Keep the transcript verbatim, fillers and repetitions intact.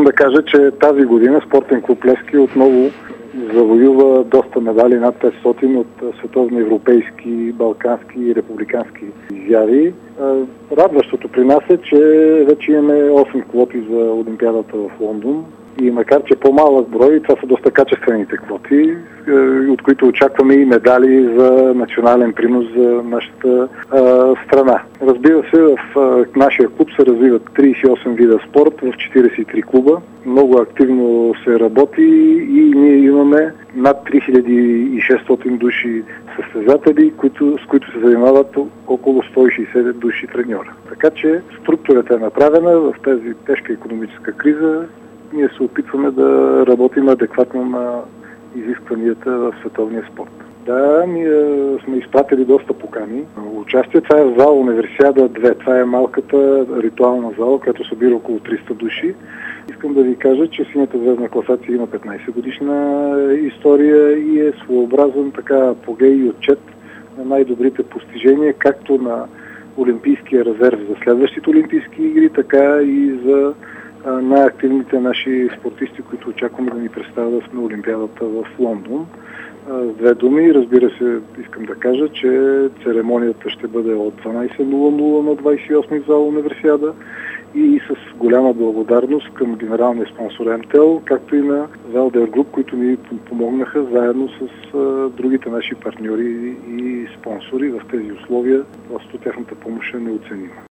да кажа, че тази година спортен клуб Левски отново завоюва доста медали, над петстотин от световни, европейски, балкански и републикански изяви. Радващото при нас е, че вече имаме осем квоти за Олимпиадата в Лондон. И макар че по-малък брой, това са доста качествените квоти, от които очакваме и медали за национален принос за нашата а, страна. Разбира се, в а, нашия клуб се развиват тридесет и осем вида спорт в четиридесет и три клуба. Много активно се работи и ние имаме над три хиляди и шестстотин души състезатели, които, с които се занимават около сто и шейсет души треньора. Така че структурата е направена в тази тежка икономическа криза. Ние се опитваме да работим адекватно на изискванията в световния спорт. Да, ние сме изпратили доста покани. Участие, това е в зала Универсиада две. Това е малката ритуална зала, която събира около триста души. Искам да ви кажа, че Синята звездна класация има петнайсет годишна история и е своеобразен така апогей и отчет на най-добрите постижения, както на Олимпийския резерв за следващите Олимпийски игри, така и за най-активните наши спортисти, които очакваме да ни представят на Олимпиадата в Лондон. С две думи, разбира се, искам да кажа, че церемонията ще бъде от дванайсет на двайсет и осми в зала Универсиада и с голяма благодарност към генералния спонсор Ем Те Ел, както и на Велдер Груп, които ни помогнаха заедно с а, другите наши партньори и спонсори в тези условия. Просто тяхната помощ е неоценима.